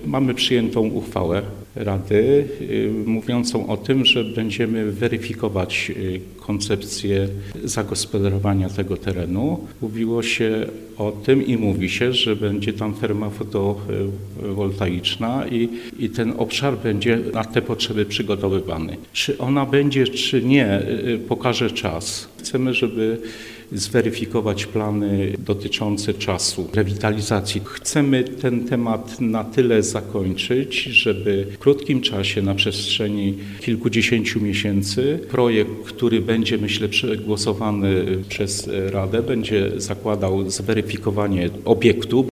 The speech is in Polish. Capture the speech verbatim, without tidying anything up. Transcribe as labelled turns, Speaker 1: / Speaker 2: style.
Speaker 1: Mamy przyjętą uchwałę Rady mówiącą o tym, że będziemy weryfikować koncepcję zagospodarowania tego terenu. Mówiło się o tym i mówi się, że będzie tam ferma fotowoltaiczna i, i ten obszar będzie na te potrzeby przygotowywany. Czy ona będzie, czy nie, pokaże czas. Chcemy, żeby zweryfikować plany dotyczące czasu rewitalizacji. Chcemy ten temat na tyle zakończyć, żeby w krótkim czasie, na przestrzeni kilkudziesięciu miesięcy, projekt, który będzie, myślę, przegłosowany przez Radę, będzie zakładał zweryfikowanie obiektu.